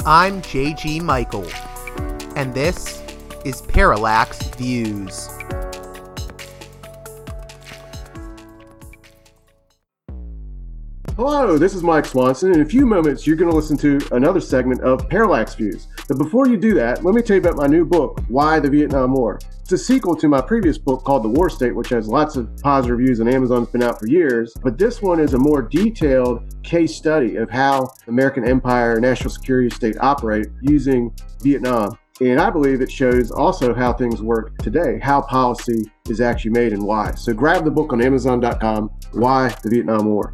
I'm J.G. Michael, and this is Parallax Views. Hello, this is Mike Swanson. In a few moments, you're going to listen to another segment of Parallax Views. But before you do that, let me tell you about my new book, Why the Vietnam War. It's a sequel to my previous book called The War State, which has lots of positive reviews and Amazon's been out for years. But this one is a more detailed case study of how the American empire and national security state operate using Vietnam. And I believe it shows also how things work today, how policy is actually made and why. So grab the book on Amazon.com, Why the Vietnam War.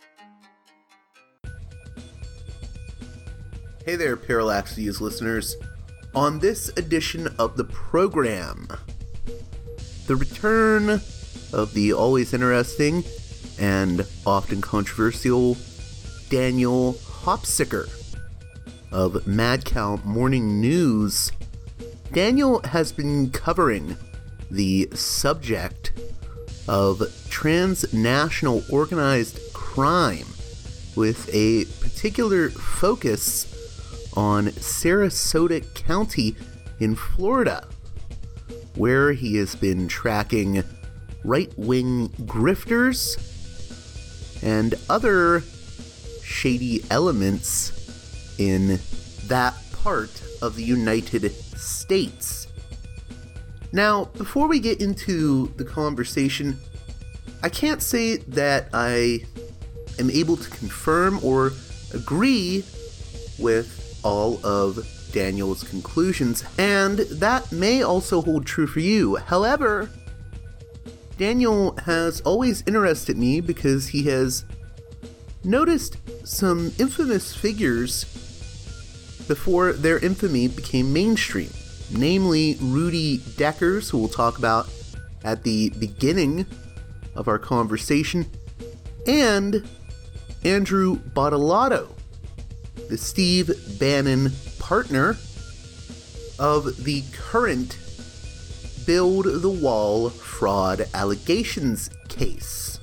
Hey there, Parallax Views listeners. On this edition of the program, the return of the always interesting and often controversial Daniel Hopsicker of Mad Cow Morning News. Daniel has been covering the subject of transnational organized crime with a particular focus on Sarasota County in Florida, where he has been tracking right-wing grifters and other shady elements in that part of the United States. Now, before we get into the conversation, I can't say that I am able to confirm or agree with all of Daniel's conclusions, and that may also hold true for you. However, Daniel has always interested me because he has noticed some infamous figures before their infamy became mainstream, namely Rudy Deckers, who we'll talk about at the beginning of our conversation, and Andrew Bottolato, the Steve Bannon partner of the current Build the Wall fraud allegations case.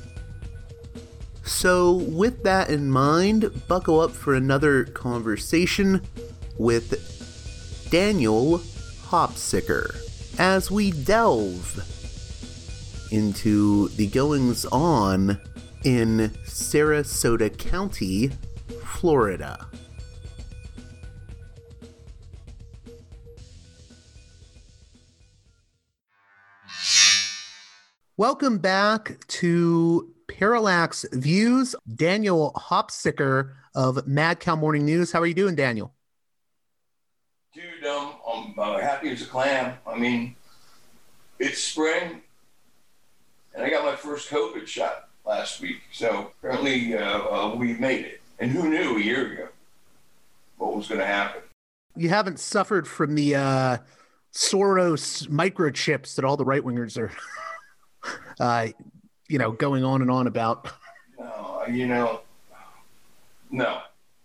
So with that in mind, buckle up for another conversation with Daniel Hopsicker as we delve into the goings-on in Sarasota County, Florida. Welcome back to Parallax Views. Daniel Hopsicker of Mad Cow Morning News. How are you doing, Daniel? Dude, I'm happy as a clam. I mean, it's spring, and I got my first COVID shot last week. So apparently we've made it. And who knew a year ago what was going to happen? You haven't suffered from the Soros microchips that all the right-wingers are, going on and on about. No.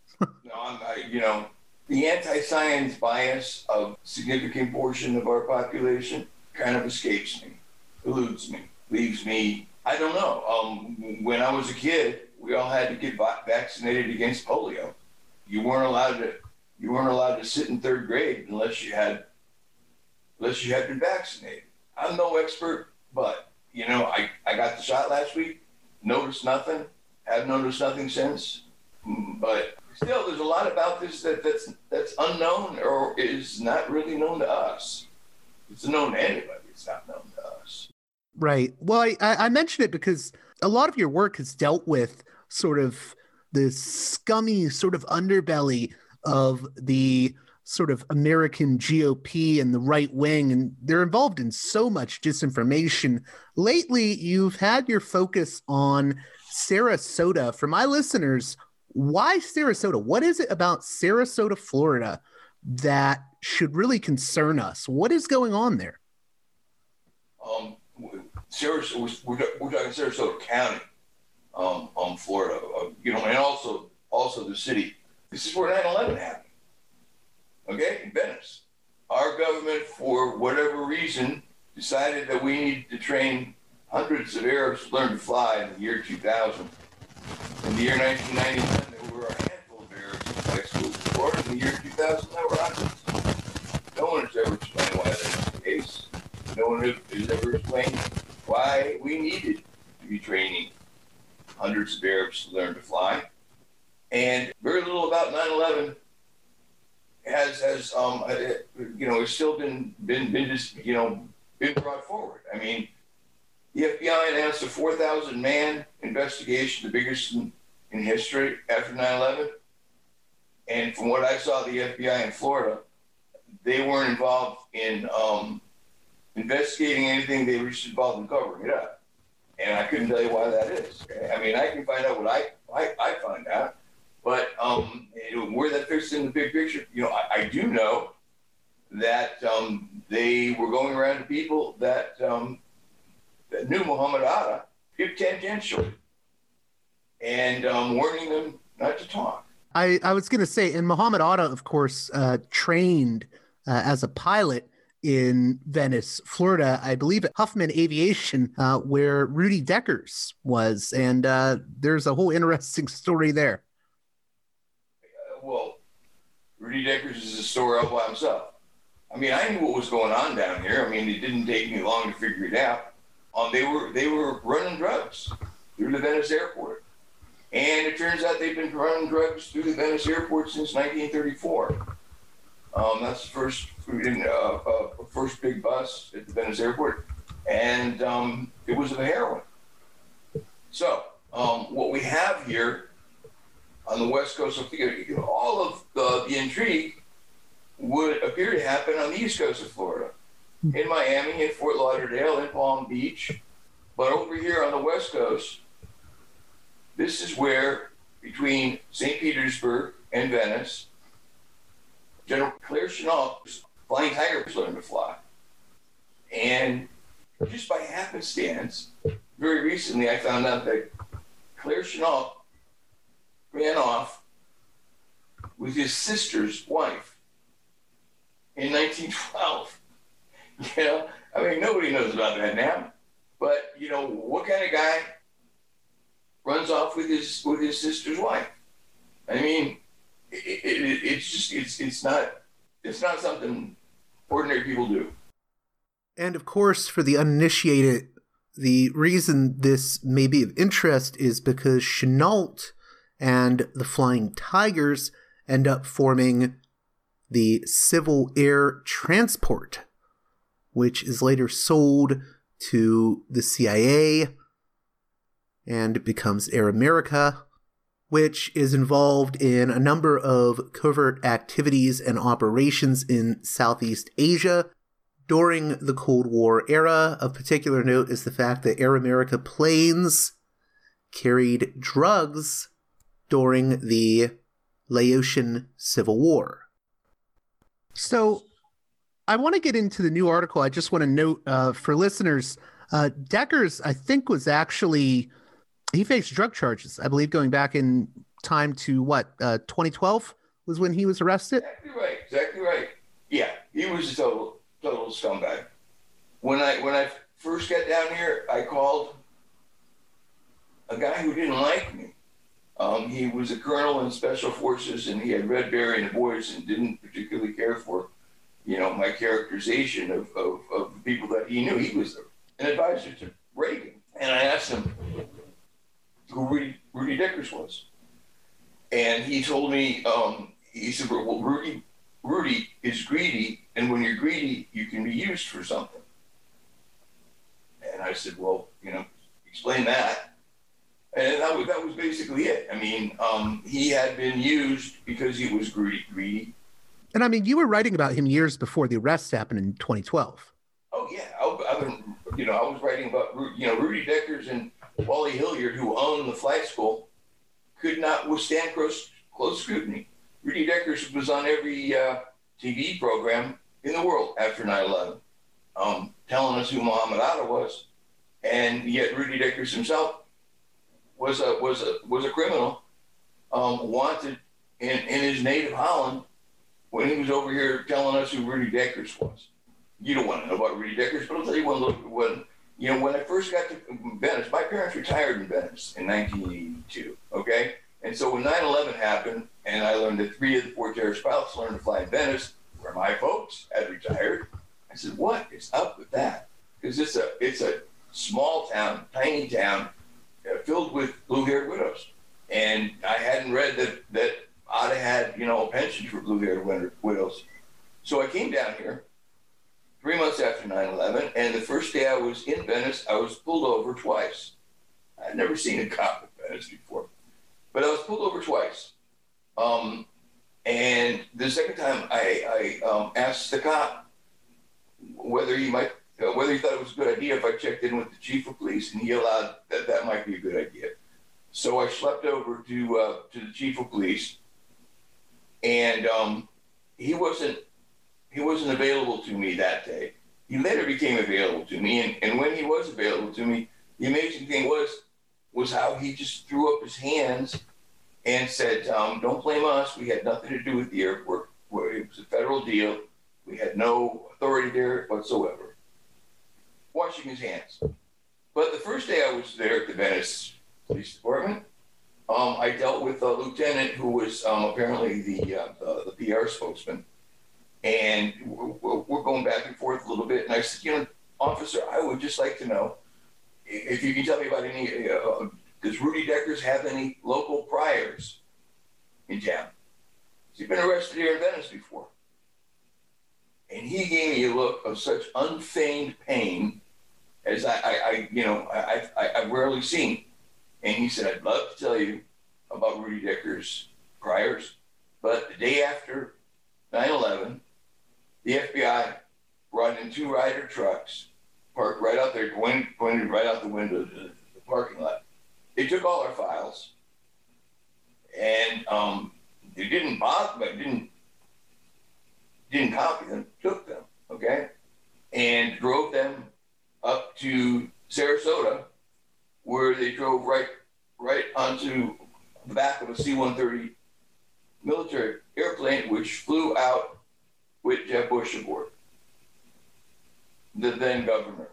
The anti-science bias of a significant portion of our population kind of escapes me, eludes me, leaves me, I don't know. When I was a kid, we all had to get vaccinated against polio. You weren't allowed to sit in third grade unless you had been vaccinated. I'm no expert, but I got the shot last week. Noticed nothing. Have noticed nothing since. But still, there's a lot about this that's unknown or is not really known to us. It's known to anybody. It's not known to us. Right. Well, I mentioned it because a lot of your work has dealt with sort of the scummy sort of underbelly of the sort of American GOP and the right wing, and they're involved in so much disinformation. Lately, you've had your focus on Sarasota. For my listeners, why Sarasota? What is it about Sarasota, Florida that should really concern us? What is going on there? Sarasota, we're talking Sarasota County, Florida, and also the city. This is where 9/11 happened. Okay, in Venice. Our government, for whatever reason, decided that we needed to train hundreds of Arabs to learn to fly in the year 2000. In the year 1999, there were a handful of Arabs in high schools in Florida. in the year 2000 that were Auschwitz. No one has ever explained why that's the case. No one has ever explained why we needed to be training hundreds of Arabs to learn to fly. And very little about 9/11 has still been brought forward. I mean, the FBI announced a 4,000-man investigation, the biggest in history after 9/11. And from what I saw, the FBI in Florida, they weren't involved in investigating anything. They were just involved in covering it up. And I couldn't tell you why that is. Okay? I mean, I can find out what I find out. But where that fits in the big picture, I do know that they were going around to people that knew Muhammad Atta tangentially and warning them not to talk. I was going to say, and Muhammad Atta, of course, trained as a pilot in Venice, Florida, I believe at Huffman Aviation, where Rudy Deckers was. And there's a whole interesting story there. Well, Rudy Deckers is a story all by himself. I mean, I knew what was going on down here. I mean, it didn't take me long to figure it out. They were running drugs through the Venice airport. And it turns out they've been running drugs through the Venice airport since 1934. That's the first big bus at the Venice airport. And it was of heroin. So what we have here on the west coast of Florida, all of the intrigue would appear to happen on the east coast of Florida, in Miami, in Fort Lauderdale, in Palm Beach. But over here on the west coast, this is where, between St. Petersburg and Venice, General Claire Chennault's Flying Tigers learned to fly. And just by happenstance, very recently I found out that Claire Chennault ran off with his sister's wife in 1912. I mean, nobody knows about that now. But, what kind of guy runs off with his sister's wife? I mean, it's not something ordinary people do. And of course, for the uninitiated, the reason this may be of interest is because Chennault and the Flying Tigers end up forming the Civil Air Transport, which is later sold to the CIA, and it becomes Air America, which is involved in a number of covert activities and operations in Southeast Asia during the Cold War era. Of particular note is the fact that Air America planes carried drugs during the Laotian Civil War. So I want to get into the new article. I just want to note for listeners, Deckers, I think, was actually, he faced drug charges, I believe, going back in time to 2012 was when he was arrested? Exactly right. Yeah, he was a total scumbag. When I first got down here, I called a guy who didn't like me. He was a colonel in Special Forces, and he had read Barry and the Boys and didn't particularly care for, my characterization of the people that he knew. He was an advisor to Reagan. And I asked him who Rudy Deckers was. And he told me, he said, well, Rudy is greedy, and when you're greedy, you can be used for something. And I said, well, explain that. And that was basically it. I mean, he had been used because he was greedy. And I mean, you were writing about him years before the arrest happened in 2012. Oh yeah, I was writing about Rudy Deckers and Wally Hilliard, who owned the flight school, could not withstand close scrutiny. Rudy Deckers was on every TV program in the world after 9/11, telling us who Muhammad Atta was, and yet Rudy Deckers himself was a criminal, wanted in his native Holland when he was over here telling us who Rudy Deckers was. You don't want to know about Rudy Deckers, but I'll tell you when I first got to Venice, my parents retired in Venice in 1982, okay? And so when 9/11 happened, and I learned that 3 of the 4 terrorist pilots learned to fly in Venice, where my folks had retired, I said, what is up with that? Because it's a small town, tiny town, filled with blue-haired widows. And I hadn't read that Ada had, a pension for blue-haired widows. So I came down here 3 months after 9/11, and the first day I was in Venice, I was pulled over twice. I'd never seen a cop in Venice before, but I was pulled over twice. And the second time I asked the cop whether he thought it was a good idea if I checked in with the chief of police, and he allowed that might be a good idea. So I schlepped over to the chief of police, and he wasn't available to me that day. He later became available to me, and when he was available to me, the amazing thing was how he just threw up his hands and said, don't blame us. We had nothing to do with the airport. It was a federal deal. We had no authority there whatsoever. Washing his hands. But the first day I was there at the Venice Police Department, I dealt with a lieutenant who was apparently the PR spokesman. And we're going back and forth a little bit. And I said, officer, I would just like to know if you can tell me about any, does Rudy Deckers have any local priors in town? He's been arrested here in Venice before. And he gave me a look of such unfeigned pain as I've rarely seen. And he said, I'd love to tell you about Rudy Deckers' priors, but the day after 9/11, the FBI brought in 2 Ryder trucks, parked right out there, pointed right out the window of the parking lot. They took all our files, and they didn't bother, but didn't copy them, took them, okay, and drove them up to Sarasota, where they drove right onto the back of a C-130 military airplane, which flew out with Jeb Bush aboard, the then governor,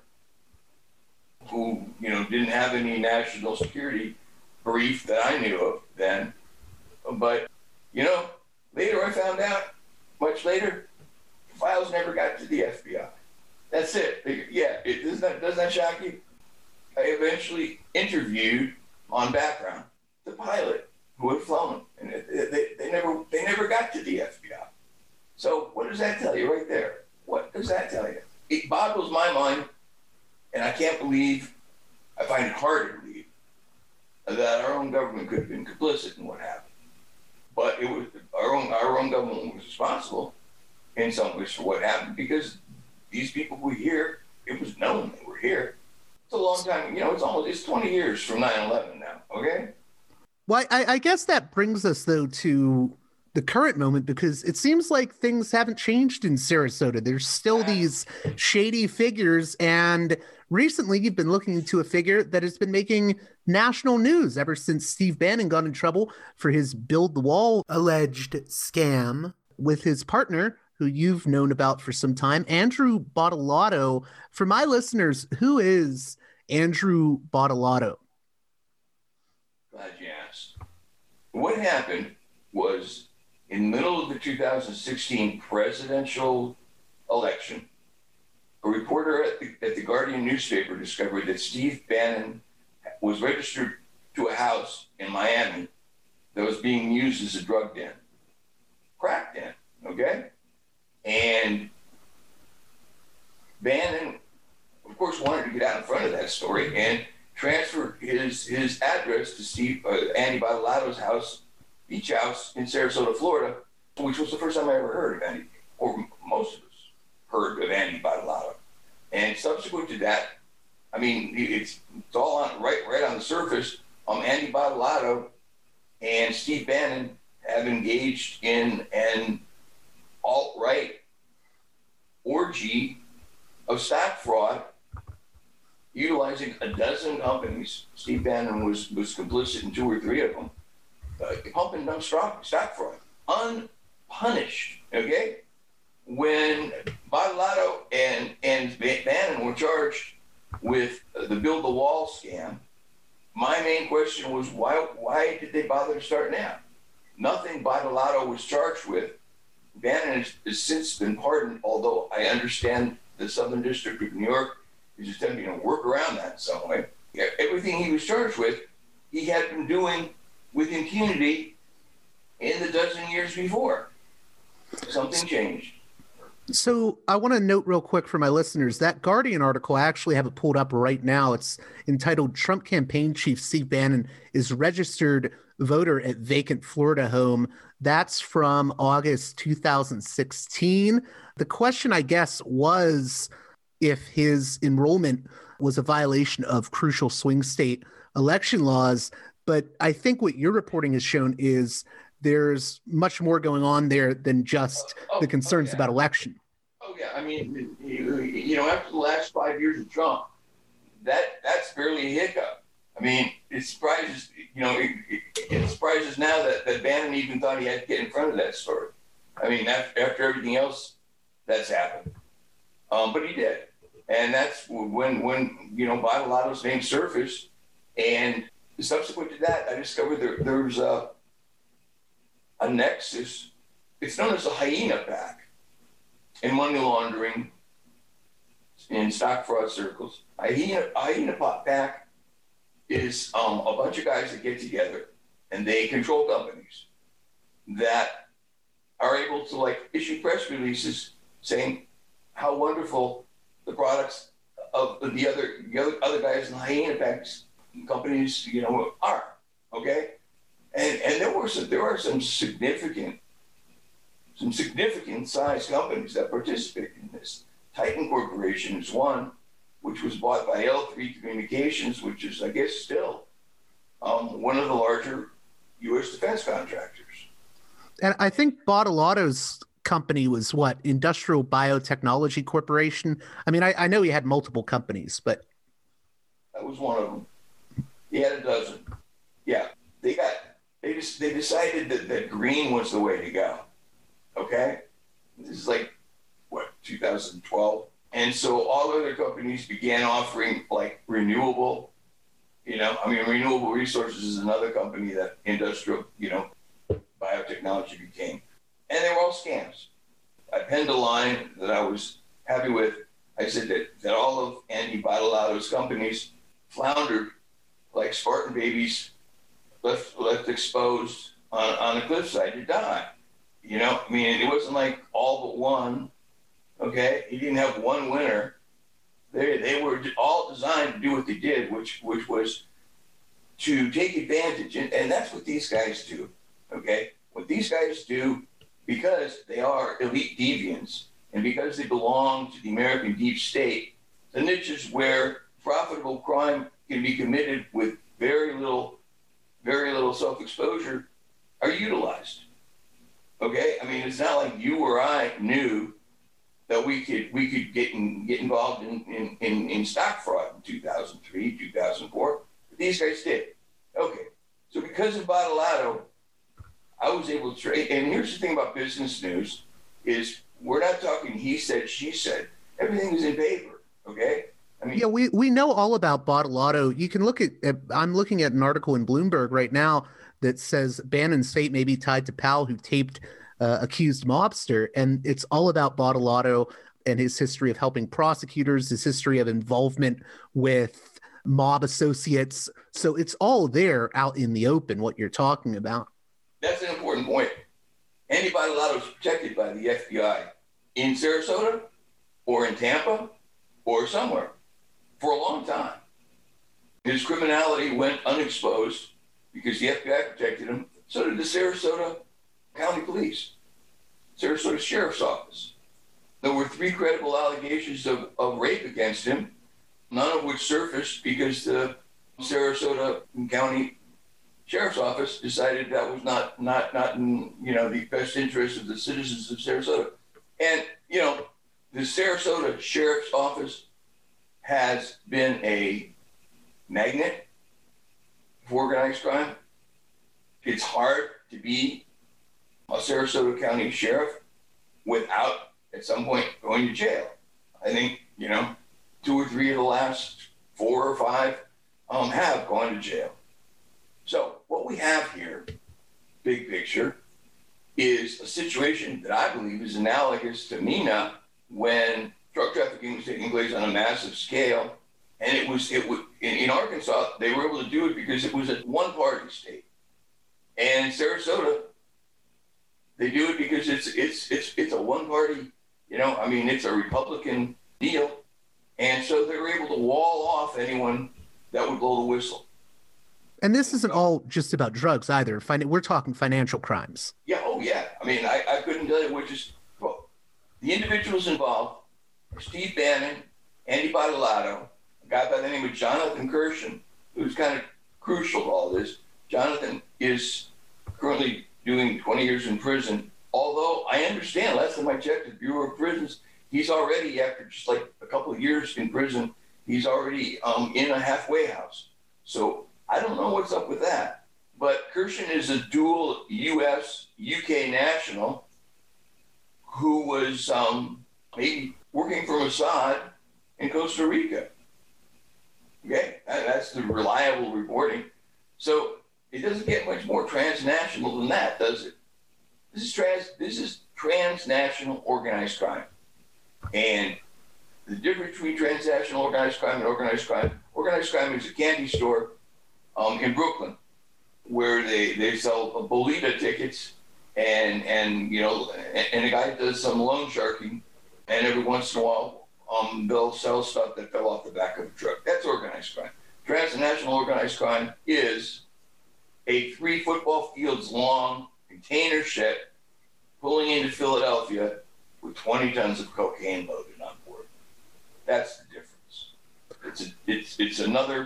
who, didn't have any national security brief that I knew of then. But, later I found out, much later, the files never got to the FBI. That's it. Doesn't that shock you? I eventually interviewed on background the pilot who had flown, and they never got to the FBI. So what does that tell you right there? What does that tell you? It boggles my mind, and I find it hard to believe that our own government could have been complicit in what happened. But it was our own government was responsible in some ways for what happened, because these people were here. It was known they were here. It's a long time. It's 20 years from 9/11 now. Okay. Well, I guess that brings us though to the current moment, because it seems like things haven't changed in Sarasota. There's still these shady figures, and recently you've been looking into a figure that has been making national news ever since Steve Bannon got in trouble for his Build the Wall alleged scam with his partner, who you've known about for some time, Andrew Bottolato. For my listeners, who is Andrew Bottolato? Glad you asked. What happened was, in the middle of the 2016 presidential election, a reporter at the Guardian newspaper discovered that Steve Bannon was registered to a house in Miami that was being used as a drug den, crack den, okay? And Bannon, of course, wanted to get out in front of that story and transferred his address to Andy Bottolato's house, beach house in Sarasota, Florida, which was the first time I ever heard of Andy, or most of us heard of Andy Bottolato. And subsequent to that, it's all right on the surface. Andy Bottolato and Steve Bannon have engaged in an alt-right orgy of stock fraud, utilizing a dozen companies. Steve Bannon was complicit in 2 or 3 of them, pumping them stock fraud, unpunished, okay? When Bottolato and Bannon were charged with the Build the Wall scam, my main question was why did they bother to start now? Nothing Badolato was charged with. Bannon has since been pardoned, although I understand the Southern District of New York is attempting to work around that in some way. Yeah, everything he was charged with, he had been doing with impunity in the dozen years before. Something changed. So I want to note real quick for my listeners, that Guardian article, I actually have it pulled up right now. It's entitled Trump Campaign Chief Steve Bannon is Registered Voter at Vacant Florida Home. That's from August 2016. The question, I guess, was if his enrollment was a violation of crucial swing state election laws. But I think what your reporting has shown is there's much more going on there than just the concerns about election. Oh, yeah. I mean, after the last 5 years of Trump, that's barely a hiccup. I mean, it surprises, it surprises now that Bannon even thought he had to get in front of that story. I mean, after everything else that's happened. But he did. And that's when Badolato's name surfaced. And subsequent to that, I discovered there was a nexus. It's known as a hyena pack in money laundering, in stock fraud circles. A hyena pack is a bunch of guys that get together and they control companies that are able to issue press releases saying how wonderful the products of the other guys in the hyena packs companies are. Okay. And there are some significant size companies that participate in this. Titan Corporation is one, which was bought by L3 Communications, which is, I guess, still one of the larger U.S. defense contractors. And I think Badolato's company was what? Industrial Biotechnology Corporation? I mean, I know he had multiple companies, but... That was one of them. He had a dozen. Yeah. They decided that green was the way to go. Okay? This is 2012. And so all other companies began offering renewable, Renewable Resources is another company that industrial, biotechnology became. And they were all scams. I penned a line that I was happy with. I said that all of Andy Badolato's companies floundered like Spartan babies left exposed on a cliffside to die. It wasn't like all but one. Okay, he didn't have one winner. They were all designed to do what they did, which was to take advantage, and that's what these guys do. Okay, what these guys do, because they are elite deviants and because they belong to the American deep state, the niches where profitable crime can be committed with very little self-exposure are utilized. Okay, it's not like you or I knew that we could get involved in stock fraud in 2003, 2004. But these guys did. Okay, so because of Badolato, I was able to trade. And here's the thing about business news is we're not talking he said, she said. Everything is in paper. Okay. Yeah, we know all about Badolato. You can look at I'm looking at an article in Bloomberg right now that says Bannon's fate may be tied to Powell, who taped accused mobster. And it's all about Badolato and his history of helping prosecutors, his history of involvement with mob associates. So it's all there out in the open, what you're talking about. That's an important point. Andy Badolato is protected by the FBI in Sarasota or in Tampa or somewhere for a long time. His criminality went unexposed because the FBI protected him. So did the Sarasota County Police, Sarasota Sheriff's Office. There were 3 credible allegations of rape against him, none of which surfaced because the Sarasota County Sheriff's Office decided that was not in the best interest of the citizens of Sarasota. And the Sarasota Sheriff's Office has been a magnet for organized crime. It's hard to be a Sarasota County sheriff without at some point going to jail. I think 2 or 3 of the last 4 or 5 have gone to jail. So what we have here, big picture, is a situation that I believe is analogous to MENA when drug trafficking was taking place on a massive scale. And it was in Arkansas, they were able to do it because it was a one-party state. And in Sarasota, they do it because it's a one-party, it's a Republican deal. And so they were able to wall off anyone that would blow the whistle. And this isn't all just about drugs either. We're talking financial crimes. Yeah, oh yeah. I mean, I couldn't tell you which is, well, the individuals involved are Steve Bannon, Andy Bottolato, a guy by the name of Jonathan Kirshen, who's kind of crucial to all this. Jonathan is currently doing 20 years in prison, although I understand, last time I checked the Bureau of Prisons, he's already, after just like a couple of years in prison, he's already in a halfway house. So I don't know what's up with that. But Kirshen is a dual U.S.-UK national who was maybe working for Mossad in Costa Rica. Okay, that's the reliable reporting. So it doesn't get much more transnational than that, does it? This is transnational organized crime. And the difference between transnational organized crime and organized crime is a candy store in Brooklyn where they sell Bolita tickets and a guy does some loan sharking, and every once in a while they'll sell stuff that fell off the back of a truck. That's organized crime. Transnational organized crime is a 3 football fields long container ship pulling into Philadelphia with 20 tons of cocaine loaded on board. That's the difference. It's another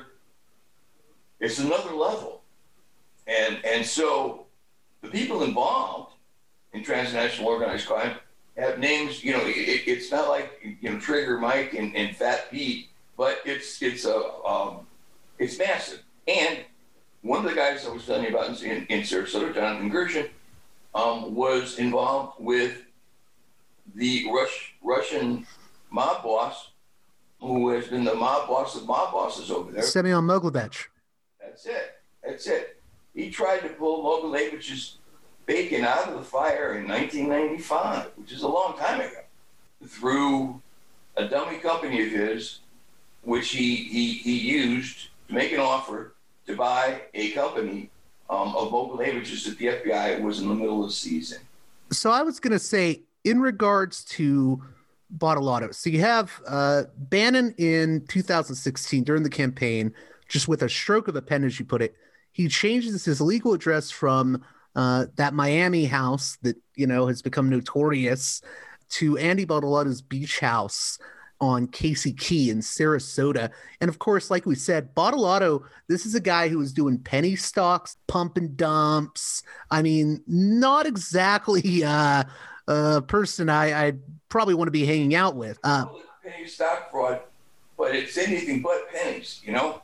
level. And so the people involved in transnational organized crime have names, it's not like, Trigger Mike and Fat Pete, but it's massive. And one of the guys I was telling you about in Sarasota, Jonathan Kirshen, was involved with the Russian mob boss, who has been the mob boss of mob bosses over there. Semyon Mogilevich. That's it. He tried to pull Mogilevich's bacon out of the fire in 1995, which is a long time ago, through a dummy company of his, which he used to make an offer to buy a company of Mogilevich's that the FBI was in the middle of seizing. So I was going to say, in regards to Bottolato, so you have Bannon in 2016 during the campaign, just with a stroke of a pen, as you put it, he changes his legal address from that Miami house that, has become notorious to Andy Bottolato's beach house on Casey Key in Sarasota. And of course, like we said, Bottolato, this is a guy who was doing penny stocks, pump and dumps. I mean, not exactly a person I probably want to be hanging out with. Penny stock fraud, but it's anything but pennies,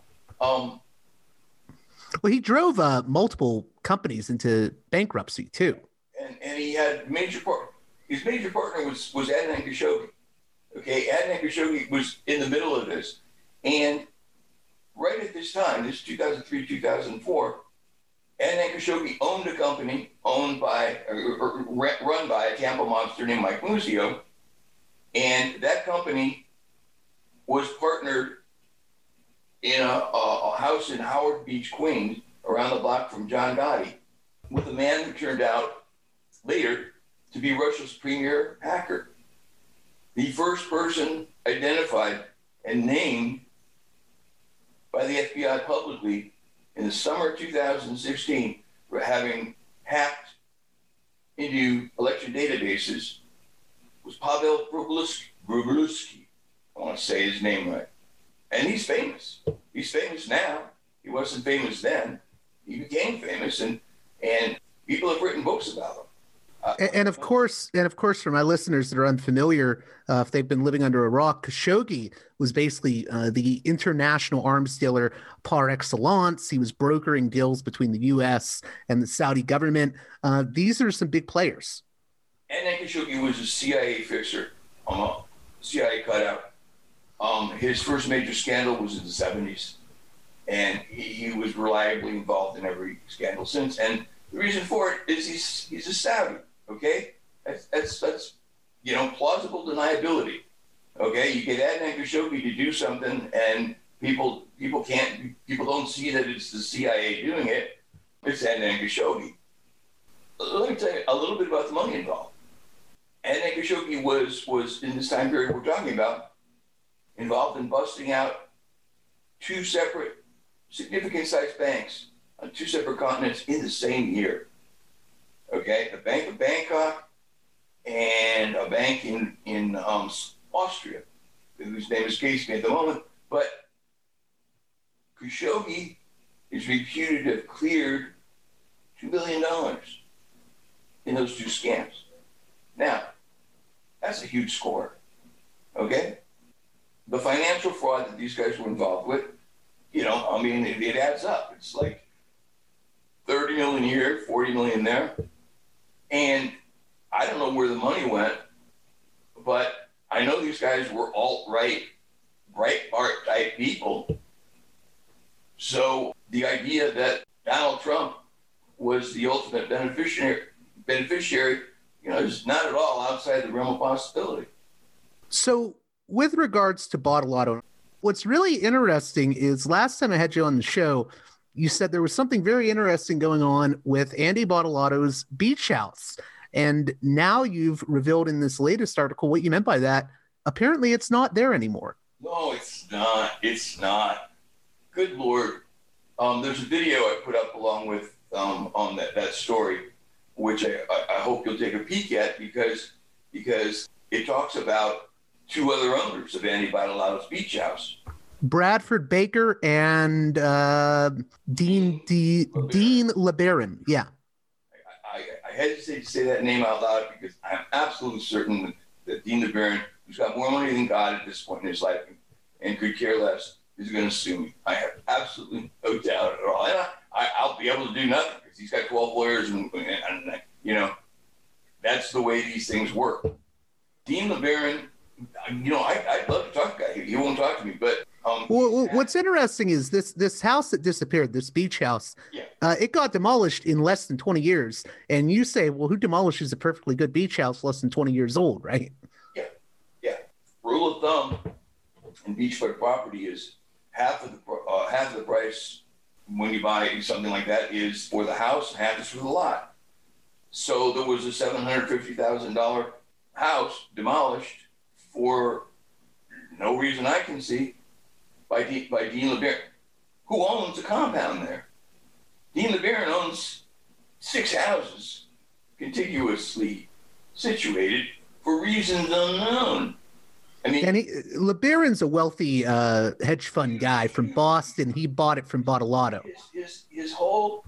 Well, he drove multiple companies into bankruptcy too. And he had his major partner was Adnan Khashoggi. Okay, Adnan Khashoggi was in the middle of this. And right at this time, this is 2003, 2004, Adnan Khashoggi owned a company run by a Tampa mobster named Mike Muzio. And that company was partnered in a house in Howard Beach, Queens, around the block from John Gotti, with a man who turned out later to be Russia's premier hacker. The first person identified and named by the FBI publicly in the summer of 2016 for having hacked into election databases was Pavel Wroblewski. I want to say his name right. And he's famous. He's famous now. He wasn't famous then. He became famous, and people have written books about him. And of course, for my listeners that are unfamiliar, if they've been living under a rock, Khashoggi was basically the international arms dealer par excellence. He was brokering deals between the U.S. and the Saudi government. These are some big players. And then Khashoggi was a CIA fixer, CIA cutout. His first major scandal was in the 70s. And he was reliably involved in every scandal since. And the reason for it is he's a savvy, okay? That's plausible deniability, okay? You get Adnan Khashoggi to do something, and people don't see that it's the CIA doing it. It's Adnan Khashoggi. Let me tell you a little bit about the money involved. Adnan Khashoggi was in this time period we're talking about involved in busting out two separate significant-sized banks on two separate continents in the same year. Okay, the Bank of Bangkok and a bank in Austria, whose name escapes me at the moment. But Khashoggi is reputed to have cleared $2 billion in those two scams. Now, that's a huge score. Okay, the financial fraud that these guys were involved with. It adds up. It's like 30 million here, 40 million there. And I don't know where the money went, but I know these guys were alt-right, Breitbart type people. So the idea that Donald Trump was the ultimate beneficiary, is not at all outside the realm of possibility. So with regards to Bottolato, what's really interesting is last time I had you on the show, you said there was something very interesting going on with Andy Botolato's beach house. And now you've revealed in this latest article what you meant by that. Apparently it's not there anymore. No, it's not. It's not. Good Lord. There's a video I put up along with on that story, which I hope you'll take a peek at because it talks about two other owners of Andy Bottolato's beach house. Bradford Baker and Dean LeBaron. Yeah. I hesitate to say that name out loud because I'm absolutely certain that Dean LeBaron, who's got more money than God at this point in his life and could care less, is going to sue me. I have absolutely no doubt at all. And I'll be able to do nothing because he's got 12 lawyers and that's the way these things work. Dean LeBaron, I'd love to talk to the guy. He won't talk to me, but what's interesting is this house that disappeared, this beach house. Yeah. It got demolished in less than 20 years. And you say, well, who demolishes a perfectly good beach house less than 20 years old, right? Yeah. Rule of thumb in beachfront property is half of the price when you buy something like that is for the house, half is for the lot. So there was a $750,000 house demolished for no reason I can see by Dean LeBaron, who owns a compound there. Dean LeBaron owns 6 houses contiguously situated for reasons unknown. And LeBaron's a wealthy hedge fund guy from Boston. He bought it from Bottolato. His whole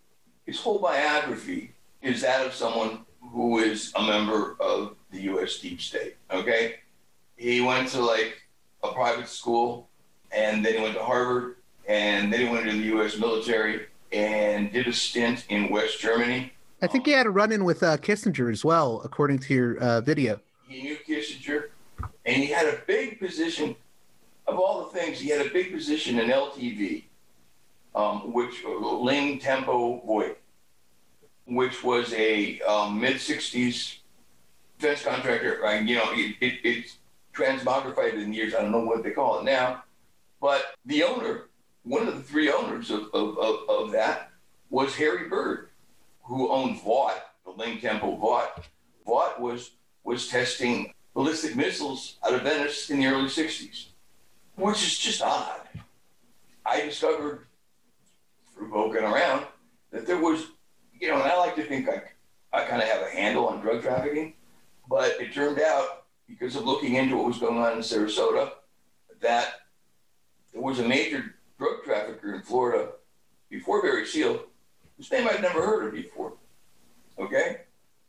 biography is that of someone who is a member of the U.S. deep state. Okay, he went to like a private school, and then he went to Harvard, and then he went into the U.S. military and did a stint in West Germany. I think he had a run-in with Kissinger as well, according to your video. He knew Kissinger, and he had a big position. Of all the things, he had a big position in LTV, which Ling Tempo Voigt, which was a mid-'60s defense contractor. It's transmogrified in years. I don't know what they call it now. But the owner, one of the 3 owners of that, was Harry Byrd, who owned Vought, the Ling Tempo Vought. Vought was testing ballistic missiles out of Venice in the early 60s, which is just odd. I discovered through poking around that there was, and I like to think I kind of have a handle on drug trafficking, but it turned out, because of looking into what was going on in Sarasota, that there was a major drug trafficker in Florida before Barry Seal, whose name I'd never heard of before. Okay?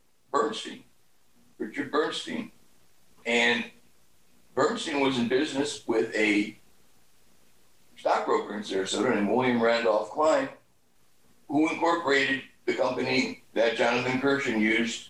Richard Bernstein. And Bernstein was in business with a stockbroker in Sarasota named William Randolph Klein, who incorporated the company that Jonathan Kirshen used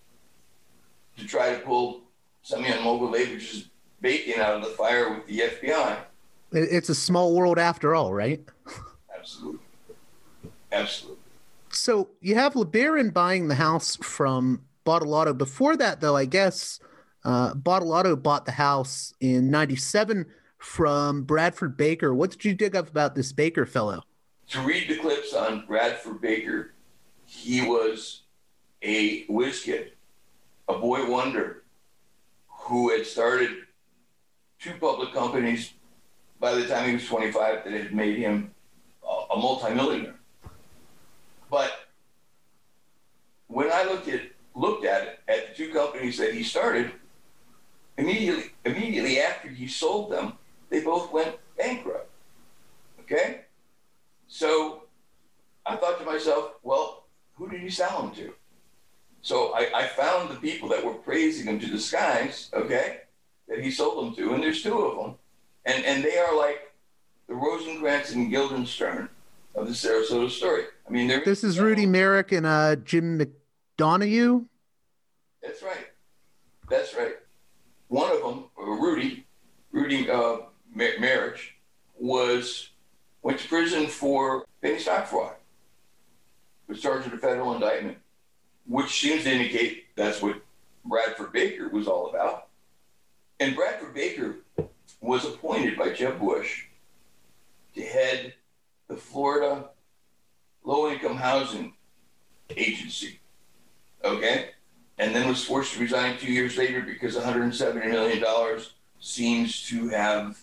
to try to pull Semyon Mogilevich bacon out of the fire with the FBI. It's a small world after all, right? Absolutely. Absolutely. So you have LeBaron buying the house from Bottolato. Before that, though, I guess Bottolato bought the house in '97 from Bradford Baker. What did you dig up about this Baker fellow? To read the clips on Bradford Baker, he was a whiz kid, a boy wonder who had started two public companies by the time he was 25 that had made him a multimillionaire. But when I looked at the two companies that he started, immediately after he sold them, they both went bankrupt. Okay? So I thought to myself, well, who did he sell them to? So I found the people that were praising him to the skies, okay, that he sold them to, and there's two of them. And they are like the Rosencrantz and Guildenstern of the Sarasota story. I mean, this is Rudy Merrick and Jim McDonough. That's right. That's right. One of them, Rudy Merrick, went to prison for penny stock fraud. Was charged with a federal indictment, which seems to indicate that's what Bradford Baker was all about. And Bradford Baker was appointed by Jeb Bush to head the Florida Low-Income Housing Agency, okay? And then was forced to resign 2 years later because $170 million seems to have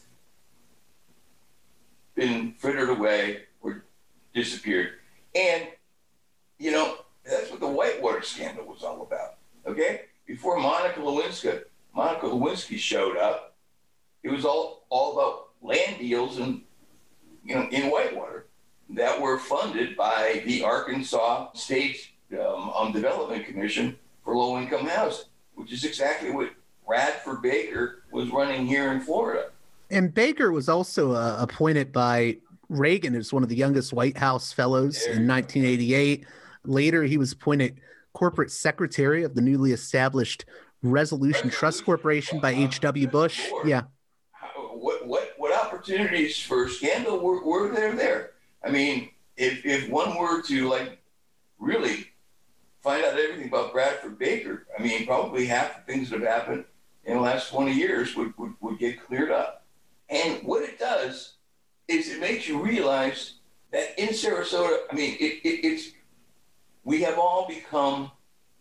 been frittered away or disappeared. And, you know, that's what the Whitewater scandal was all about, okay? Before Monica Lewinsky showed up, it was all about land deals in Whitewater that were funded by the Arkansas State Development Commission for Low-Income Housing, which is exactly what Bradford Baker was running here in Florida. And Baker was also appointed by Reagan as one of the youngest White House fellows in 1988. Later, he was appointed corporate secretary of the newly established Resolution Trust Corporation by H.W. Bush. Yeah. What opportunities for scandal were there? I mean, if one were to really find out everything about Bradford Baker, I mean, probably half the things that have happened in the last 20 years would get cleared up. And what it does is it makes you realize that in Sarasota, I mean, we have all become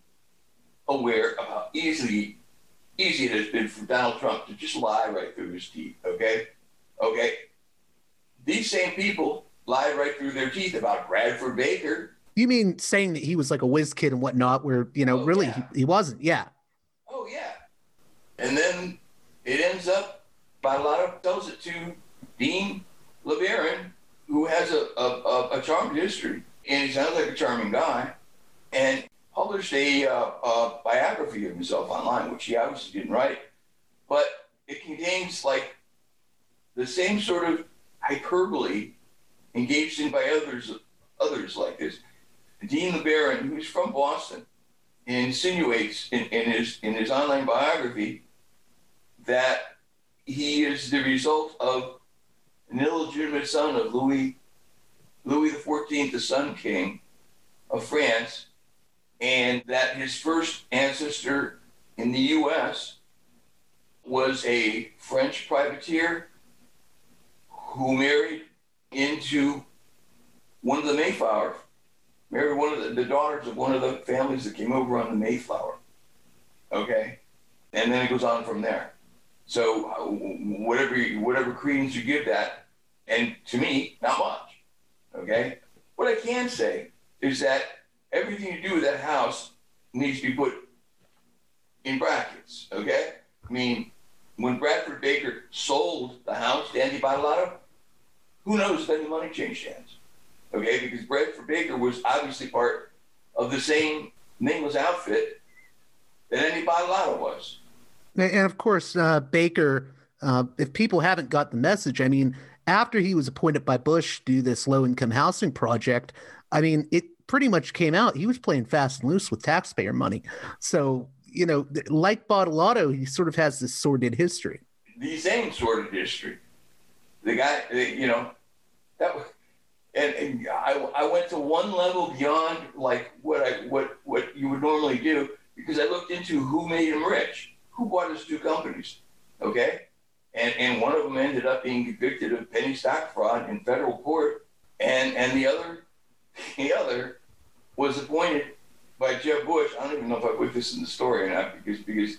aware of how easy it has been for Donald Trump to just lie right through his teeth, okay? Okay? These same people lied right through their teeth about Bradford Baker. You mean saying that he was like a whiz kid and whatnot, where, really, yeah. He wasn't, yeah. Oh, yeah. And then it ends up, Bottolato tells it to Dean LeBaron, who has a charmed history, and he sounds like a charming guy, and published a biography of himself online, which he obviously didn't write, but it contains the same sort of hyperbole engaged in by others like this. Dean LeBaron, who's from Boston, insinuates in his online biography that he is the result of an illegitimate son of Louis XIV, the Sun King of France, and that his first ancestor in the U.S. was a French privateer who married into one of the Mayflower, married one of the daughters of one of the families that came over on the Mayflower, okay? And then it goes on from there. So whatever credence you give that, and to me, not much, okay? What I can say is that everything you do with that house needs to be put in brackets, okay? I mean, when Bradford Baker sold the house to Andy Bottolato, who knows if any money changed hands, okay? Because Bradford Baker was obviously part of the same nameless outfit that Andy Bottolato was. And of course, Baker, if people haven't got the message, I mean, after he was appointed by Bush to do this low-income housing project, I mean, it pretty much came out he was playing fast and loose with taxpayer money. So, like Bottolato, he sort of has this sordid history. The same sordid history. the guy, that was, and I went to one level beyond like what you would normally do, because I looked into who made him rich, who bought his two companies, okay? And one of them ended up being convicted of penny stock fraud in federal court, and the other was appointed by Jeb Bush. I don't even know if I put this in the story or not, because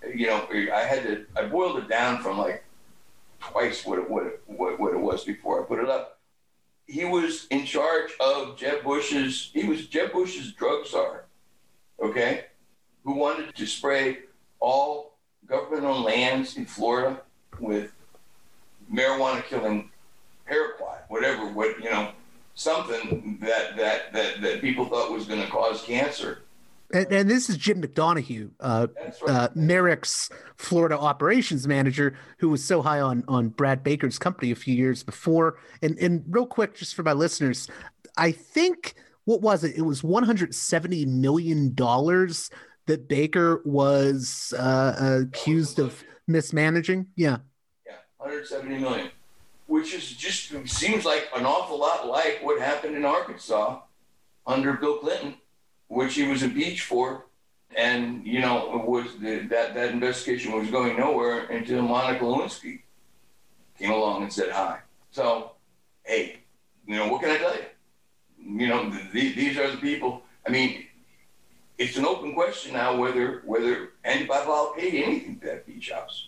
I boiled it down from like twice what it was before I put it up. He was in charge of Jeb Bush's drug czar, okay, who wanted to spray all government-owned lands in Florida with marijuana-killing paraquat, something that people thought was going to cause cancer. And this is Jim McDonough, right. Merrick's Florida operations manager, who was so high on Brad Baker's company a few years before. And real quick, just for my listeners, I think, what was it? It was $170 million that Baker was accused of mismanaging. Yeah, 170 million, which is just seems like an awful lot like what happened in Arkansas under Bill Clinton, which he was impeached for, and it was that investigation was going nowhere until Monica Lewinsky came along and said hi. So, hey, what can I tell you? These are the people. I mean, it's an open question now whether Andy Babaal paid anything to that beach house.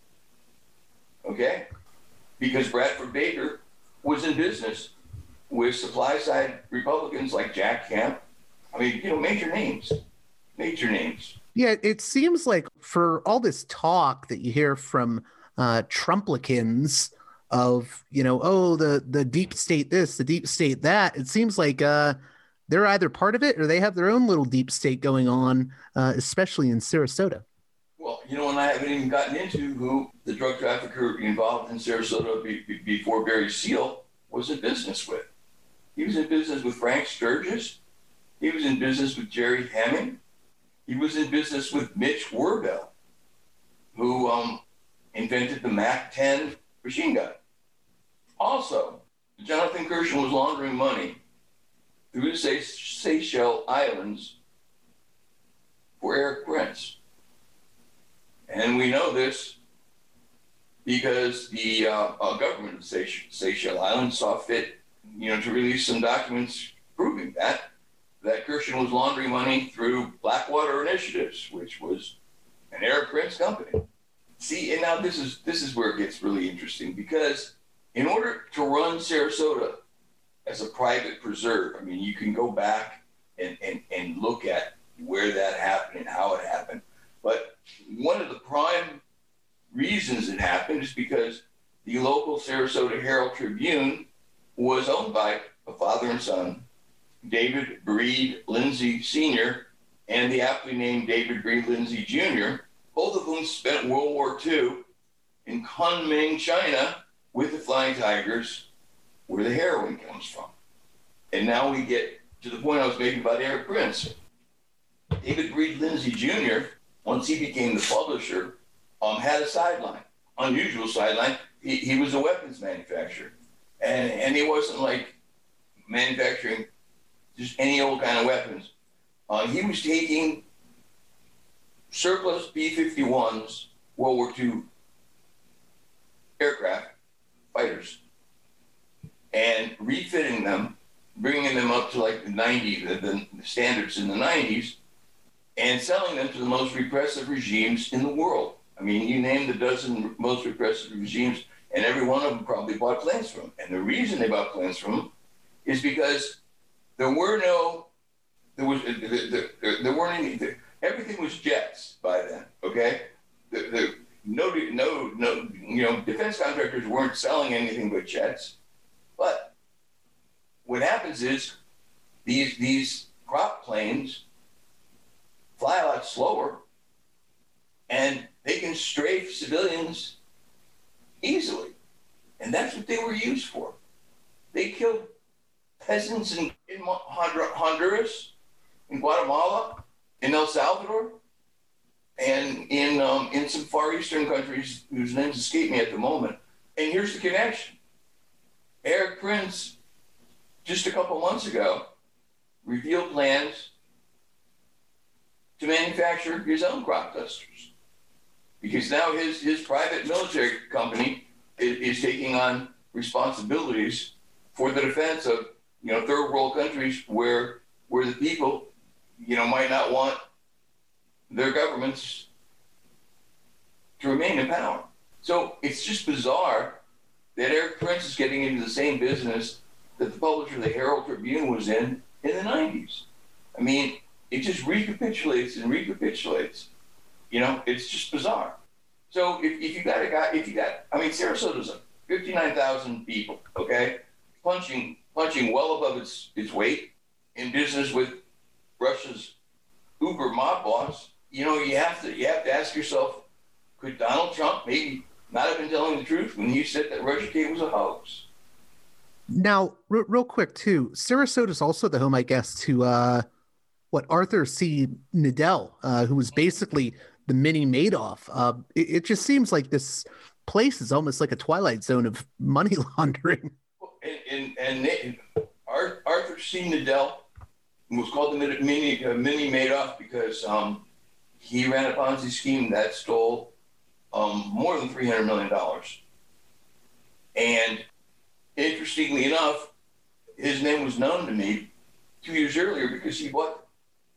Okay, because Bradford Baker was in business with supply side Republicans like Jack Kemp. I mean, major names. Yeah, it seems like for all this talk that you hear from Trumplicans of, the deep state this, the deep state that, it seems like they're either part of it or they have their own little deep state going on, especially in Sarasota. Well, and I haven't even gotten into who the drug trafficker involved in Sarasota before Barry Seal was in business with. He was in business with Frank Sturgis. He was in business with Jerry Hemming. He was in business with Mitch Werbel, who invented the MAC-10 machine gun. Also, Jonathan Kirshner was laundering money through the Seychelles Islands for Erik Prince. And we know this because the government of Seychelles Islands saw fit, to release some documents proving that Kirshner was laundering money through Blackwater Initiatives, which was an Erik Prince company. See, and now this is where it gets really interesting, because in order to run Sarasota as a private preserve, I mean, you can go back and look at where that happened and how it happened. But one of the prime reasons it happened is because the local Sarasota Herald Tribune was owned by a father and son, David Breed Lindsay Sr. and the aptly named David Breed Lindsay Jr., both of whom spent World War II in Kunming, China, with the Flying Tigers, where the heroin comes from. And now we get to the point I was making about Erik Prince. David Breed Lindsay Jr., once he became the publisher, had a sideline, unusual sideline. He was a weapons manufacturer. And he wasn't like manufacturing just any old kind of weapons. He was taking surplus B-51s, World War II aircraft, fighters, and refitting them, bringing them up to like the 90s, the standards in the 90s, and selling them to the most repressive regimes in the world. I mean, you name the dozen most repressive regimes, and every one of them probably bought planes from them. And the reason they bought planes from them is because everything was jets by then, okay? Defense contractors weren't selling anything but jets. But what happens is these prop planes fly a lot slower, and they can strafe civilians easily. And that's what they were used for. They killed peasants in Honduras, in Guatemala, in El Salvador, and in some Far Eastern countries whose names escape me at the moment. And here's the connection. Eric Prince, just a couple months ago, revealed plans to manufacture his own crop dusters. Because now his private military company is taking on responsibilities for the defense of, third world countries where the people, might not want their governments to remain in power. So it's just bizarre that Eric Prince is getting into the same business that the publisher of the Herald Tribune was in the 90s. I mean, it just recapitulates and recapitulates. It's just bizarre. So if you got a guy, Sarasota's 59,000 people, okay, punching well above its weight, in business with Russia's uber mob boss. You have to ask yourself, could Donald Trump maybe not have been telling the truth when he said that Russiagate was a hoax? Now, real quick too, Sarasota is also the home, I guess, to Arthur C. Nadell, who was basically the mini Madoff. It just seems like this place is almost like a twilight zone of money laundering. And Arthur C. Nadell was called the mini Madoff because he ran a Ponzi scheme that stole more than $300 million. And interestingly enough, his name was known to me 2 years earlier because he bought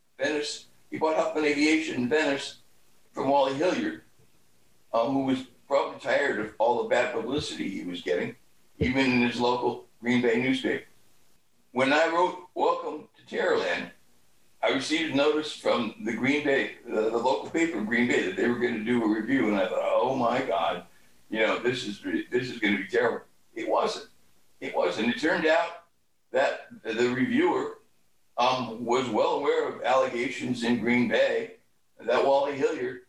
Huffman Aviation in Venice from Wally Hilliard, who was probably tired of all the bad publicity he was getting, even in his local Green Bay newspaper. When I wrote Welcome to Terrorland, I received a notice from the Green Bay, the local paper in Green Bay, that they were going to do a review, and I thought, oh my God, this is going to be terrible. It wasn't. It turned out that the reviewer was well aware of allegations in Green Bay that Wally Hilliard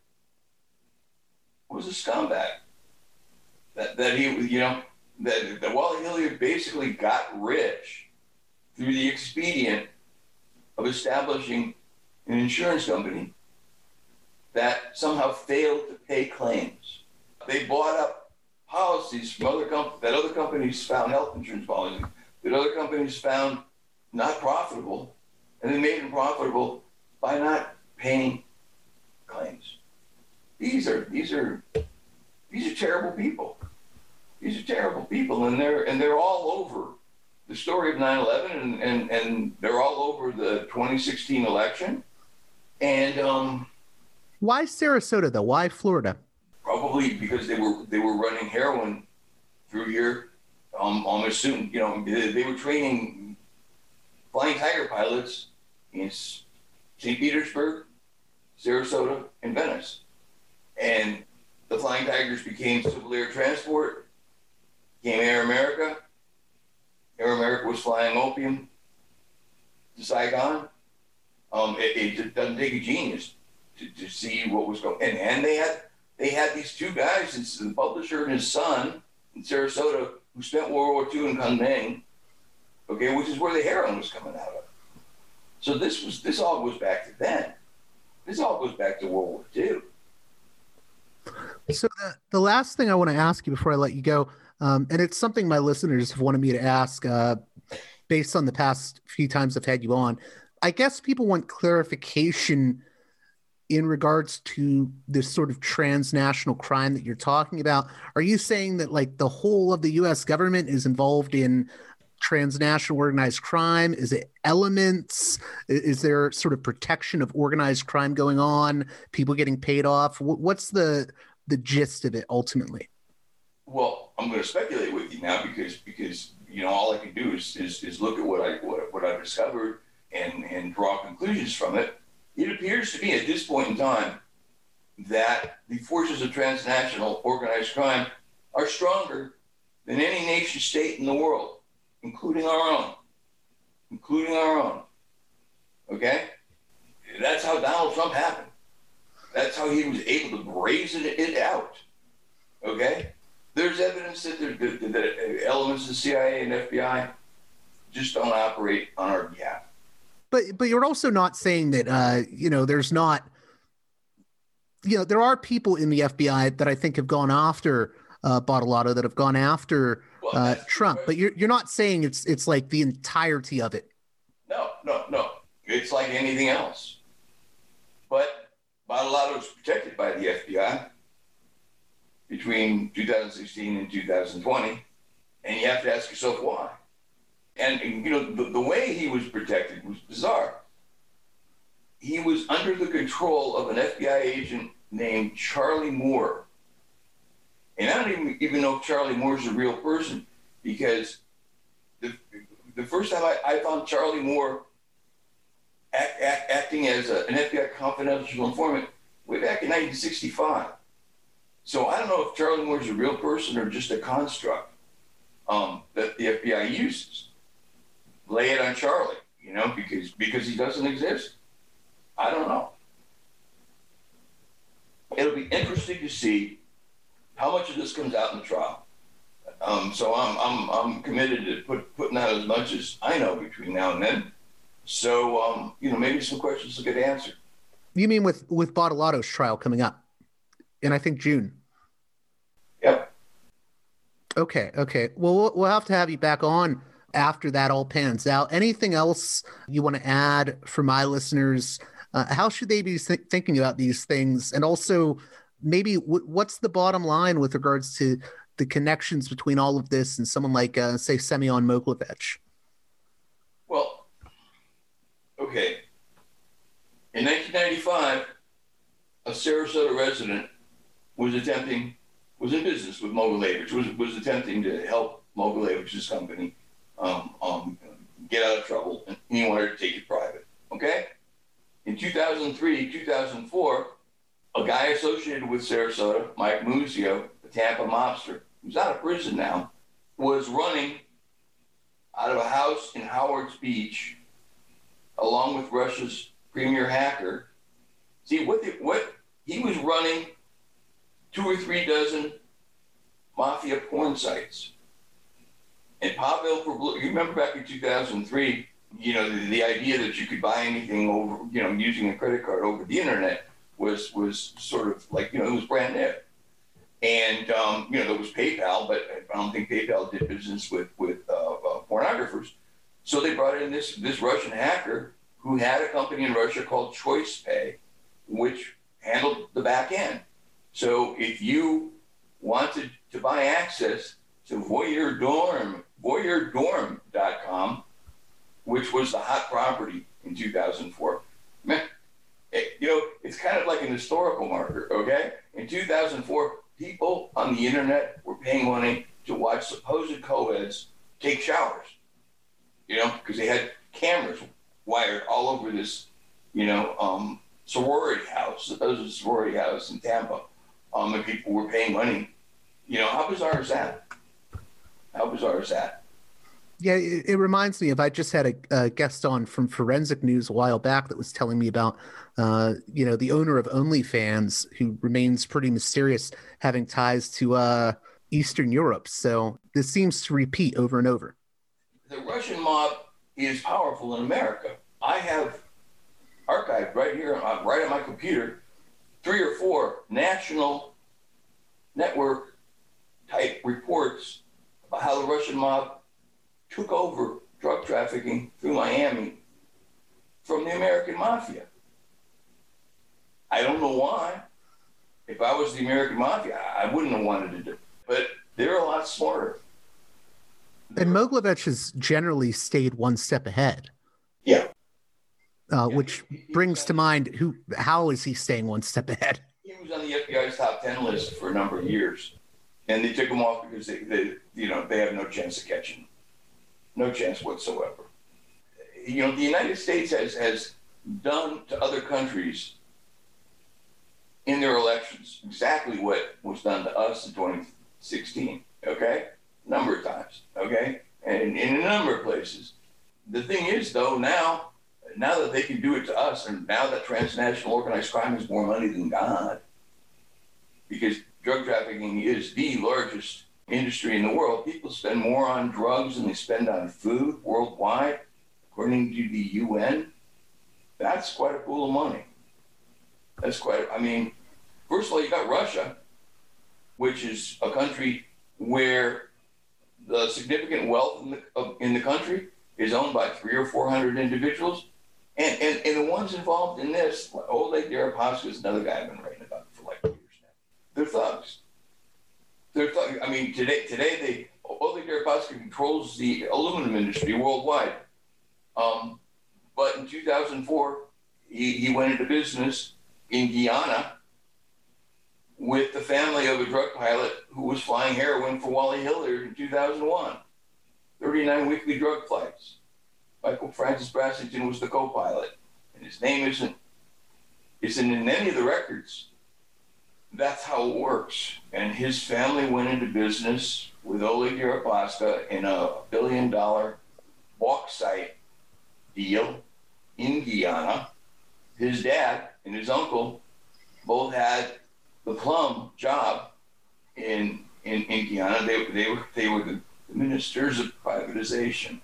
was a scumbag. That he was, that Wally Hilliard basically got rich through the expedient of establishing an insurance company that somehow failed to pay claims. They bought up policies from other companies found health insurance policies that other companies found not profitable, and they made them profitable by not paying claims. These are terrible people. These are terrible people, and they're all over the story of 9/11, and they're all over the 2016 election. And why Sarasota though? Why Florida? Probably because they were running heroin through here almost soon. They were training Flying Tiger pilots in St. Petersburg, Sarasota, and Venice. And the Flying Tigers became Civil Air Transport, became Air America. Air America was flying opium to Saigon. It doesn't take a genius to see what was going on. And they had these two guys, it's the publisher and his son in Sarasota, who spent World War II in Kunming, okay, which is where the heroin was coming out of. So this all goes back to then. This all goes back to World War II. So the last thing I want to ask you before I let you go, and it's something my listeners have wanted me to ask based on the past few times I've had you on. I guess people want clarification in regards to this sort of transnational crime that you're talking about. Are you saying that like the whole of the U.S. government is involved in transnational organized crime? Is it elements? Is there sort of protection of organized crime going on? People getting paid off? What's the gist of it ultimately? Well, I'm going to speculate with you now because all I can do is look at what I've discovered and draw conclusions from it. It appears to me at this point in time that the forces of transnational organized crime are stronger than any nation state in the world, including our own. Okay? That's how Donald Trump happened. That's how he was able to brazen it out. Okay? There's evidence that elements of the CIA and FBI just don't operate on our behalf. But you're also not saying that, there's not, there are people in the FBI that I think have gone after Bottolato, that have gone after Trump. But you're not saying it's like the entirety of it. No. It's like anything else. But Badolato was protected by the FBI between 2016 and 2020, and you have to ask yourself why. And you know, the way he was protected was bizarre. He was under the control of an FBI agent named Charlie Moore. And I don't even know if Charlie Moore's a real person, because the first time I found Charlie Moore acting as an FBI confidential informant way back in 1965. So I don't know if Charlie Moore's a real person or just a construct that the FBI uses. Lay it on Charlie, you know, because he doesn't exist. I don't know. It'll be interesting to see how much of this comes out in the trial. So I'm committed to putting out as much as I know between now and then. So you know, maybe some questions will get answered. You mean with Badolato's trial coming up in, I think, June? Yep. Okay. Well, we'll have to have you back on after that all pans out. Anything else you want to add for my listeners? How should they be thinking about these things? And also, maybe what's the bottom line with regards to the connections between all of this and someone like, say, Semyon Mogilevich? Well, okay. In 1995, a Sarasota resident was in business with Mogilevich, was attempting to help Mogilevich's company get out of trouble, and he wanted to take it private. Okay? In 2003, 2004, a guy associated with Sarasota, Mike Muzio, the Tampa mobster, who's out of prison now, was running out of a house in Howard's Beach, along with Russia's premier hacker. See, what he was running 2 or 3 dozen mafia porn sites. And Pavel Verblug, you remember back in 2003, you know, the idea that you could buy anything over, you know, using a credit card over the internet was sort of like, you know, it was brand new. And, you know, there was PayPal, but I don't think PayPal did business with pornographers. So they brought in this Russian hacker who had a company in Russia called ChoicePay, which handled the back end. So if you wanted to buy access to voyeurdorm.com, which was the hot property in 2004, man, you know, it's kind of like an historical marker, okay? In 2004, people on the internet were paying money to watch supposed co-eds take showers, you know, because they had cameras wired all over this, you know, sorority house, supposed sorority house in Tampa, and people were paying money. You know, how bizarre is that? How bizarre is that? Yeah, it reminds me of, I just had a guest on from Forensic News a while back that was telling me about, you know, the owner of OnlyFans, who remains pretty mysterious, having ties to Eastern Europe. So this seems to repeat over and over. The Russian mob is powerful in America. I have archived right here, right on my computer, 3 or 4 national network type reports about how the Russian mob took over drug trafficking through Miami from the American mafia. I don't know why. If I was the American mafia, I wouldn't have wanted to do it. But they're a lot smarter. And Mogilevich has generally stayed one step ahead. Yeah. Which brings to mind, how is he staying one step ahead? He was on the FBI's top 10 list for a number of years. And they took him off because they have no chance of catching him. No chance whatsoever. You know, the United States has done to other countries in their elections exactly what was done to us in 2016, okay? A number of times, okay? And in a number of places. The thing is, though, now that they can do it to us, and now that transnational organized crime has more money than God, because drug trafficking is the largest industry in the world. People spend more on drugs than they spend on food worldwide, according to the UN. That's quite a pool of money. First of all, you got Russia, which is a country where the significant wealth in the country is owned by 300 or 400 individuals. And the ones involved in this, Oleg Deripaska is another guy I've been writing about for like years now. They're thugs. They're thugs. I mean, today Oleg Deripaska controls the aluminum industry worldwide. But in 2004, he went into business in Guyana with the family of a drug pilot who was flying heroin for Wally Hilliard in 2001. 39 weekly drug flights. Michael Francis Brassington was the co-pilot, and his name isn't in any of the records. That's how it works. And his family went into business with Oleg Deripaska in a $1 billion bauxite deal in Guyana. His dad and his uncle both had the plum job in Guyana. They were the ministers of privatization.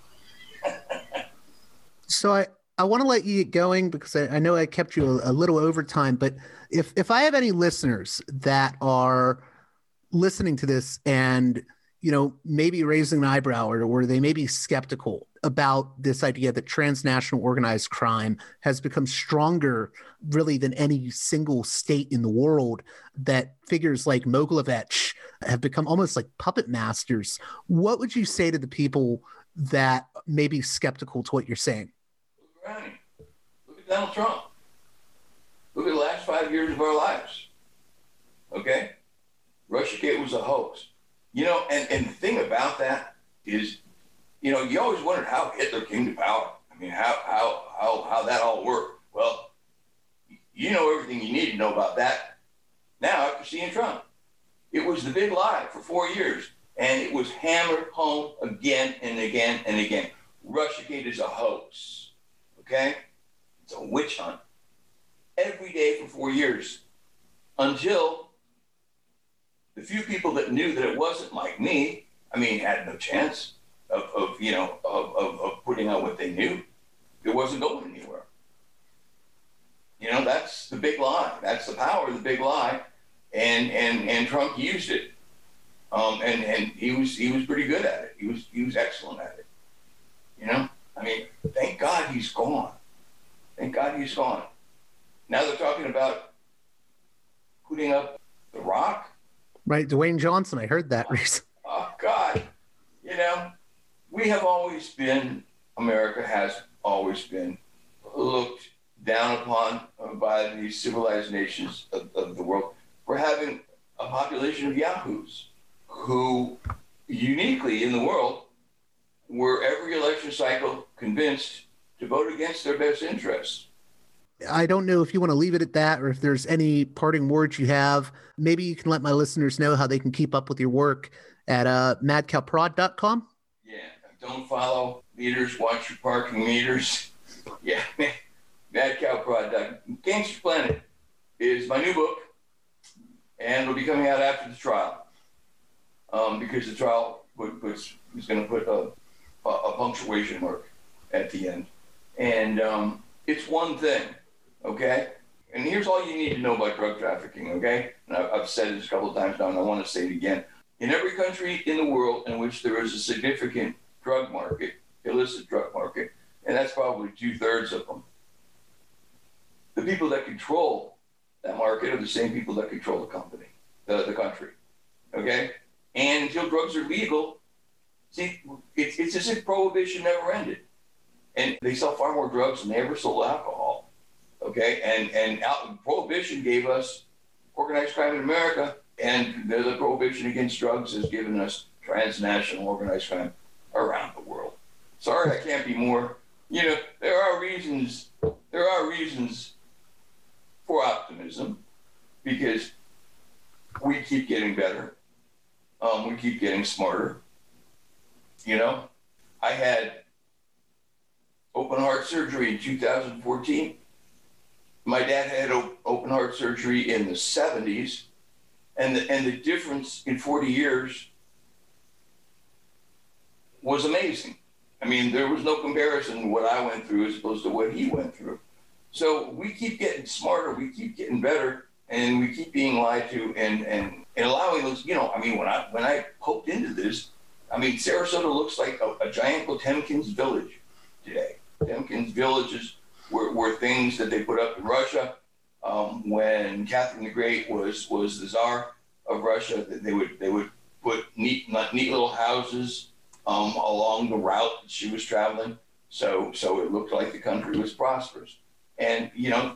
So I want to let you get going because I know I kept you a little over time, but if I have any listeners that are listening to this and, you know, maybe raising an eyebrow or they may be skeptical about this idea that transnational organized crime has become stronger really than any single state in the world, that figures like Mogilevich have become almost like puppet masters, what would you say to the people that may be skeptical to what you're saying? Look around you. Look at Donald Trump. Look at the last 5 years of our lives. Okay? Russiagate was a hoax. You know, and the thing about that is, you know, you always wondered how Hitler came to power. I mean, how that all worked. Well, you know everything you need to know about that now after seeing Trump. It was the big lie for 4 years, and it was hammered home again and again and again. Russiagate is a hoax, okay? It's a witch hunt. Every day for 4 years, until the few people that knew that it wasn't like me, I mean, had no chance of putting out what they knew. It wasn't going anywhere. You know, that's the big lie. That's the power of the big lie. And Trump used it. And he was pretty good at it. He was excellent at it. You know? I mean, thank God he's gone. Thank God he's gone. Now they're talking about putting up The Rock. Right, Dwayne Johnson, I heard that recently. Oh, God. You know, we have always been, America has always been looked down upon by the civilized nations of the world for having a population of yahoos who uniquely in the world were every election cycle convinced to vote against their best interests. I don't know if you want to leave it at that or if there's any parting words you have. Maybe you can let my listeners know how they can keep up with your work at madcowprod.com. Yeah, don't follow leaders, watch your parking meters. Yeah, madcowprod.com. Gangster Planet is my new book, and it'll be coming out after the trial, because the trial is going to put a punctuation mark at the end. And it's one thing, okay? And here's all you need to know about drug trafficking, okay? And I've said this a couple of times now, and I want to say it again. In every country in the world in which there is a significant drug market, illicit drug market, and that's probably 2/3 of them, the people that control that market are the same people that control the company, the country, okay? And until drugs are legal, see, it's as if prohibition never ended. And they sell far more drugs than they ever sold alcohol, okay? And prohibition gave us organized crime in America, and the prohibition against drugs has given us transnational organized crime around the world. Sorry, I can't be more. You know, there are reasons for optimism, because we keep getting better. We keep getting smarter. You know, I had open heart surgery in 2014. My dad had open heart surgery in the 70s, and the difference in 40 years was amazing. I mean, there was no comparison to what I went through as opposed to what he went through. So we keep getting smarter, we keep getting better, and we keep being lied to and allowing those, you know, I mean, when I poked into this, I mean, Sarasota looks like a giant Potemkin's village today. Potemkin's villages were things that they put up in Russia when Catherine the Great was the Tsar of Russia. They would put neat little houses along the route that she was traveling, so it looked like the country was prosperous. And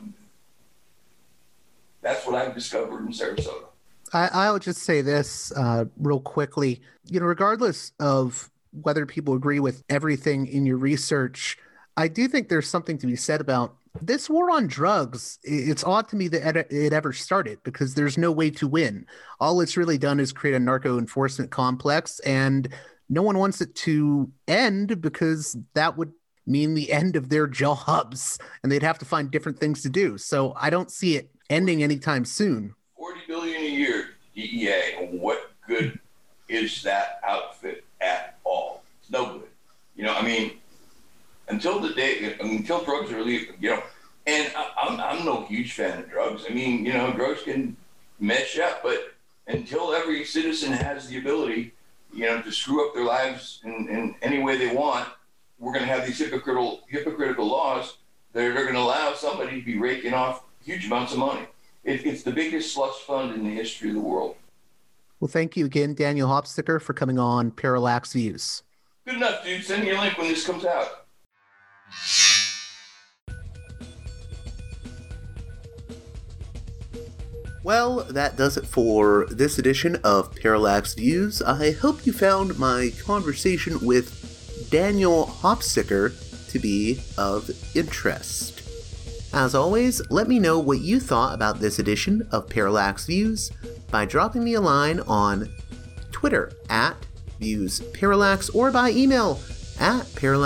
that's what I've discovered in Sarasota. I'll just say this real quickly. Regardless of whether people agree with everything in your research, I do think there's something to be said about this war on drugs. It's odd to me that it ever started because there's no way to win. All it's really done is create a narco enforcement complex, and no one wants it to end because that would mean the end of their jobs and they'd have to find different things to do. So I don't see it ending anytime soon. 40 billion a year, DEA. What good is that outfit at all? It's no good. Until drugs are legal, and I'm no huge fan of drugs. I mean, drugs can mess you up, but until every citizen has the ability, to screw up their lives in any way they want, we're going to have these hypocritical laws that are going to allow somebody to be raking off huge amounts of money. It's the biggest slush fund in the history of the world. Well, thank you again, Daniel Hopstetter, for coming on Parallax Views. Good enough, dude. Send me a link when this comes out. Well, that does it for this edition of Parallax Views. I hope you found my conversation with Daniel Hopstetter to be of interest. As always, let me know what you thought about this edition of Parallax Views by dropping me a line on Twitter at ViewsParallax or by email at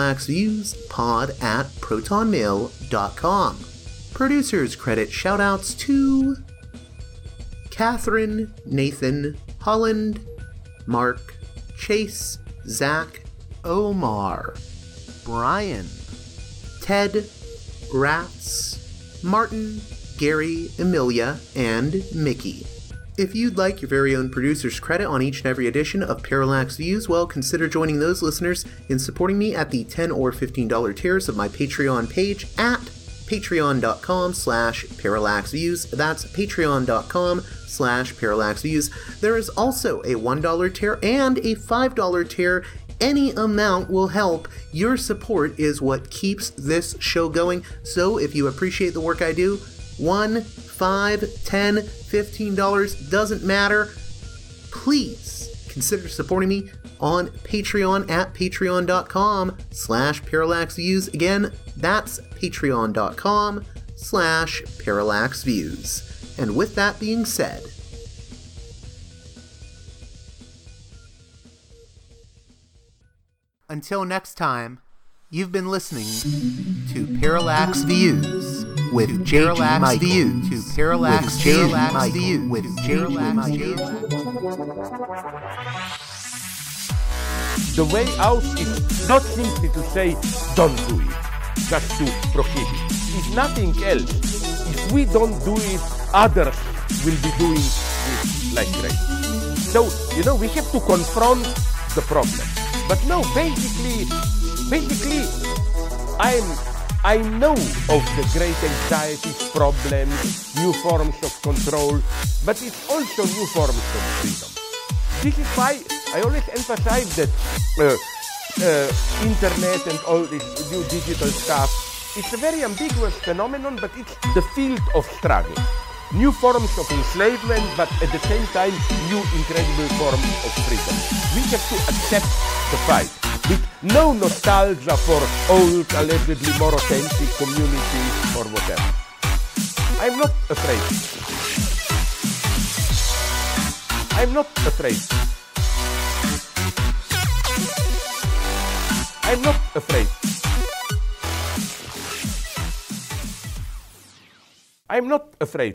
parallaxviewspod@protonmail.com. Producers credit shoutouts to Catherine, Nathan, Holland, Mark, Chase, Zach, Omar, Brian, Ted, Rats, Martin, Gary, Emilia, and Mickey. If you'd like your very own producer's credit on each and every edition of Parallax Views, well, consider joining those listeners in supporting me at the $10 or $15 tiers of my Patreon page at patreon.com/parallaxviews. That's patreon.com/parallaxviews. There is also a $1 tier and a $5 tier. Any amount will help. Your support is what keeps this show going. So if you appreciate the work I do, $1, $5, $10, $15, doesn't matter. Please consider supporting me on Patreon at patreon.com/parallaxviews. Again, that's patreon.com/parallaxviews. And with that being said, until next time, you've been listening to Parallax Views with Parallax Views. To Parallax Views with Parallax Views. The way out is not simply to say, don't do it, just to prohibit. It's nothing else. If we don't do it, others will be doing it like crazy. So, we have to confront the problem. But no, basically, I know of the great anxieties, problems, new forms of control, but it's also new forms of freedom. This is why I always emphasize that internet and all this new digital stuff, it's a very ambiguous phenomenon, but it's the field of struggle. New forms of enslavement, but at the same time, new incredible forms of freedom. We have to accept the fight with no nostalgia for old, allegedly more authentic communities or whatever. I'm not afraid. I'm not afraid. I'm not afraid. I'm not afraid.